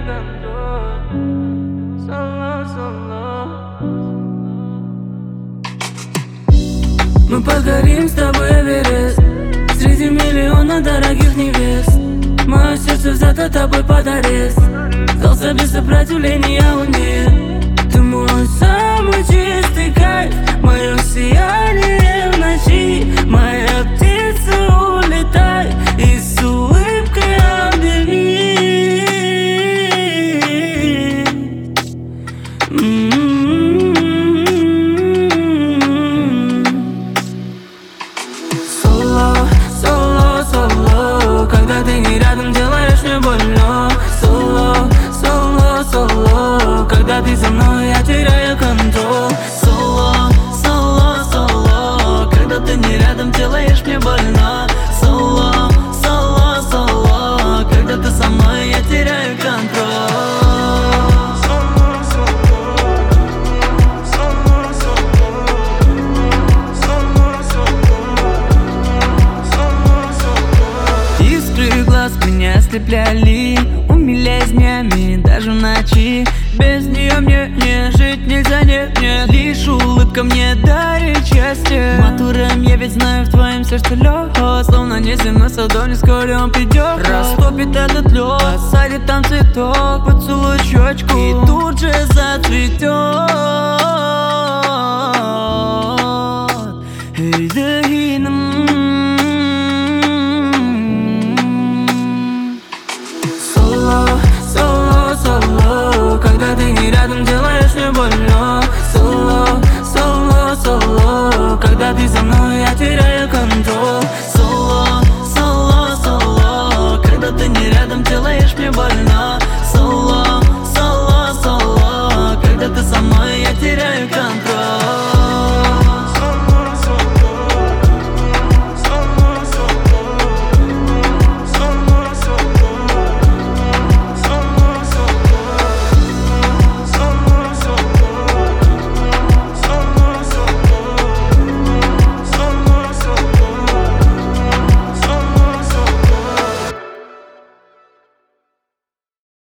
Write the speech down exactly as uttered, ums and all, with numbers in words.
контроль. Соло, соло. Мы покорим с тобой Эверест среди миллиона дорогих невест. Мое сердце взято тобой под арест. Сдался без сопротивления луне. Ты мой самый чистый кайф, мое сияние в ночи. Моя птица, улетай и с улыбкой обними. Соло, соло, соло, когда ты не рядом, делаешь мне больно. Соло, соло, соло, когда ты со мной, я теряю контроль. Соло, соло, соло, когда ты не рядом, делаешь мне больно. Соло, соло, соло, когда ты со мной, я теряю контроль. Искры глаз меня ослепляли, умиляясь днями, даже в ночи. Без нее мне не жить нельзя, нет, нет. Лишь улыбка мне дарит счастье. Матуром я ведь знаю, в твоем сердце лед. Словно неземной садовник, вскоре он придет. Растопит этот лед, посадит там цветок, поцелуй щечку.